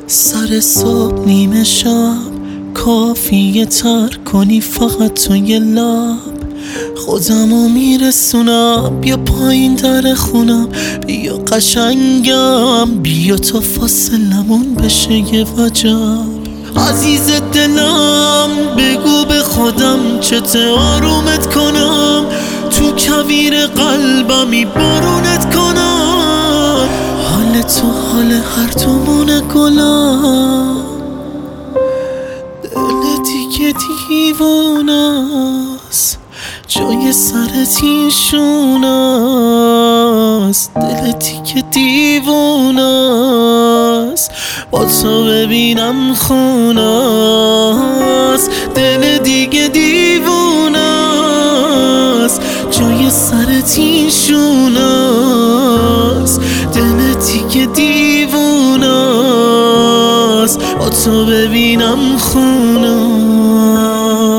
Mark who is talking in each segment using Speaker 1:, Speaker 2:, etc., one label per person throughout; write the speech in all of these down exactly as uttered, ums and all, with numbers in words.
Speaker 1: سر صبح نیمه شب کافیه ترک کنی فقط تو یه لب خودمو میرسونم. بیا پایین در خونم، بیا قشنگم، بیا تا فاصلمون بشه یه وجب. عزیز دلم بگو به خودم چته آرومت کنم، تو کویر قلبمی بارونت کنم. حال تو حال هر دومونه گلم، دل دیگه دیوونست، جای سرت این شونست. دل دیگه دیوونست، با تو ببینم خونست. دل دیگه دیوونست، جای سرت این شونست. دل دیگه دیوونست، با تو ببینم خونست.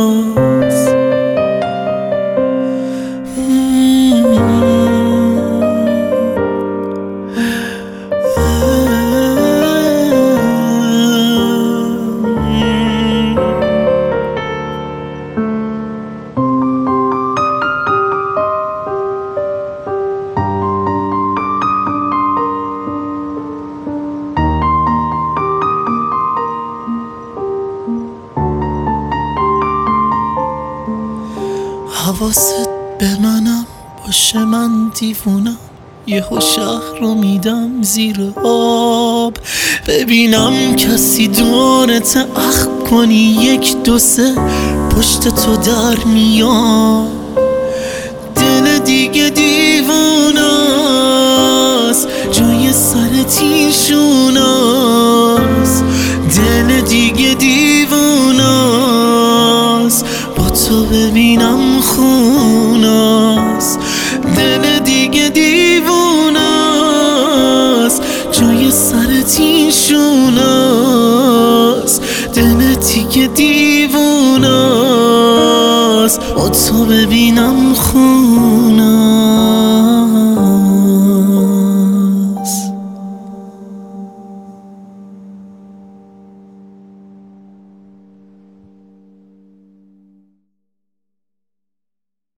Speaker 1: حواست به منم باشه، من دیوونم، یهو شهر رو میدم زیر آب. ببینم کسی دورت اخ کنی، یک دو سه پشت تو در میاد. دل دیگه دیوونست، جای سرت این شونست. دل دیگه دیوونست، با تو ببینم خونست. دل دیگه دیوونست، جای سرت این شونست. دل دیگه دیوونست، با تو ببینم خونست.